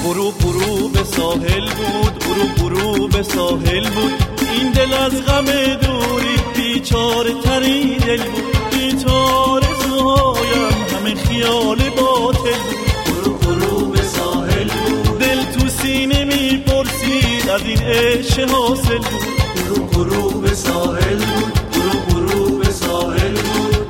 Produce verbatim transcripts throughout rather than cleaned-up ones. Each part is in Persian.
غروب غروب ساحل بود، غروب غروب ساحل بود. این دل از غم دوری بیچاره ترین دل بود. بیچاره زهایم همه خیال باطل بود. غروب غروب ساحل بود. دل تو سینه میپرسید از این عشق حاصل بود. غروب غروب ساحل بود، غروب غروب ساحل بود.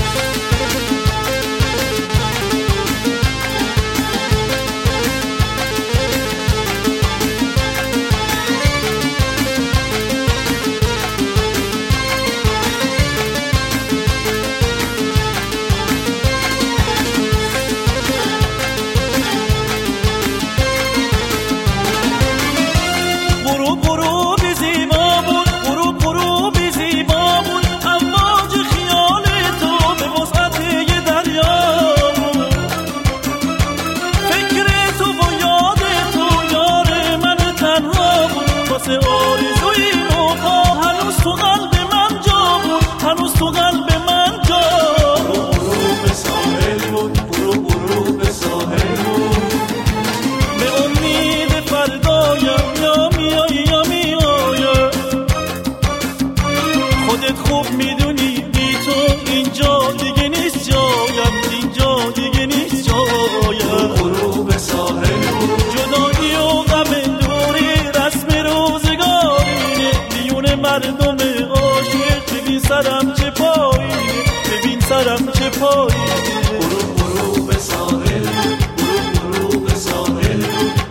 سرم چه پایی، ببین سرم چه پایی. غروب غروب ساحل بود، غروب غروب ساحل بود.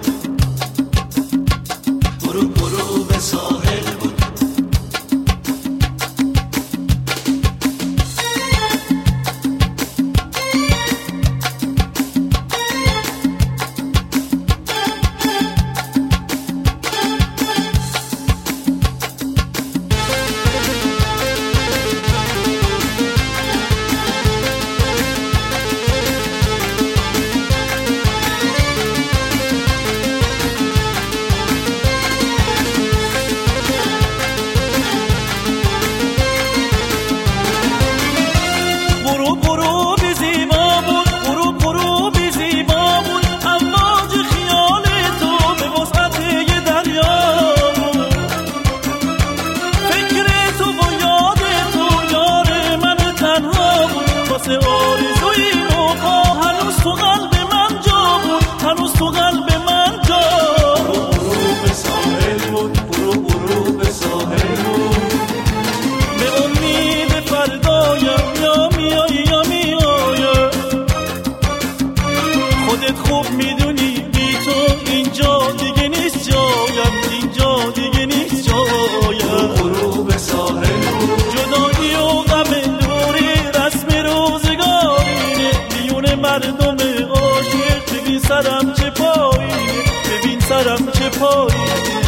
غروب غروب ساحل بود. مردم عاشق ببین سرم چه پایی، ببین سرم چه پایی.